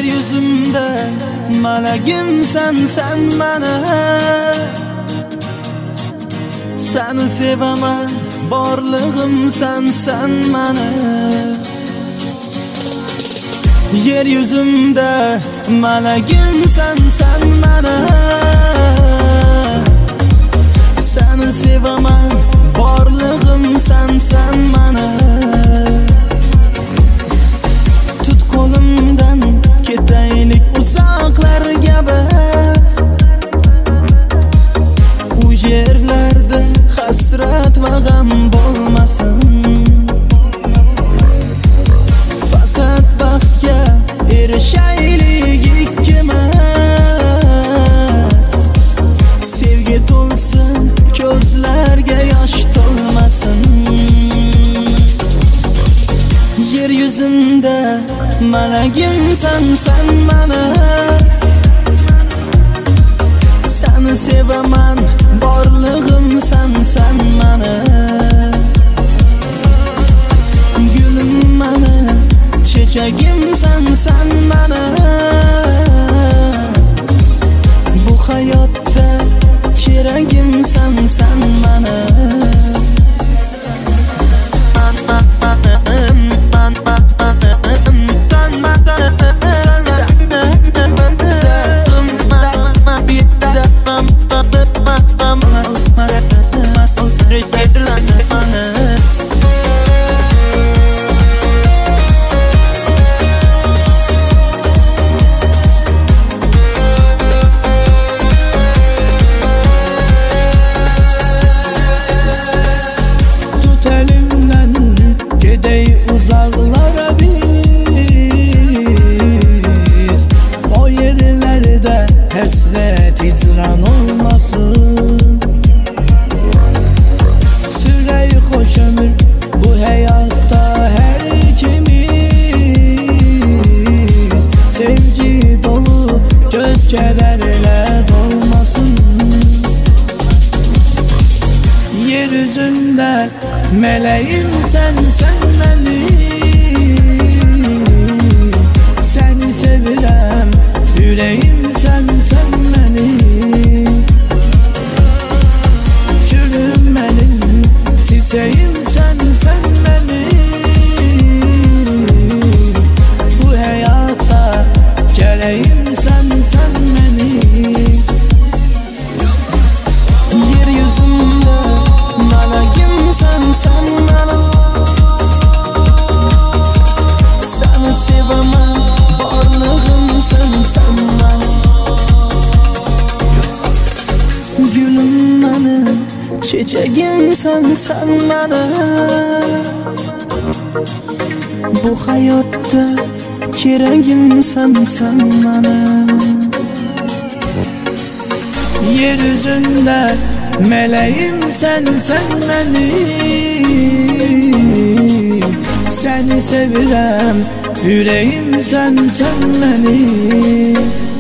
Yeryüzümde malagim sen bana. Seni sevaman, borlig'im sen bana. Yeryüzümde malagim sen bana. Seni sevaman, borlig'im sen bana. Tut qo'limdan ketaylik uzoqlarga biz. U yerlarda hasrat va g'am bo'lmasin. Faqat baxtga erishaylik ikkimiz. Sevgi to'lsin, ko'zlarga yosh to'lmasin. Yeryüzümde malagim sen bana. Seni sevaman, borlig'im sen bana. Gülüm bana, çiçeğim sen bana. Bu hayotta keragim sen bana. Uzaklara biz, o yerlerde hasret icran olmasın. Sürey hoş ömür bu hayatta her ikimiz. Sevgi dolu göz kederle dolmasın. Yeryüzünde meleğim sen beni. Seni sevirem, yüreğim sen beni. Gülüm benim, çiçeğim sen beni. Bu hayatta gereğim sen beni. Yeryüzümde malagim sen bana. Seni sevaman, borlig'im sen bana. Gülüm benim, çiçeğim sen bana. Bu hayotta keragim sen bana. Yeryüzünde meleğim sen benim. Seni sevirem, yüreğim sen beni.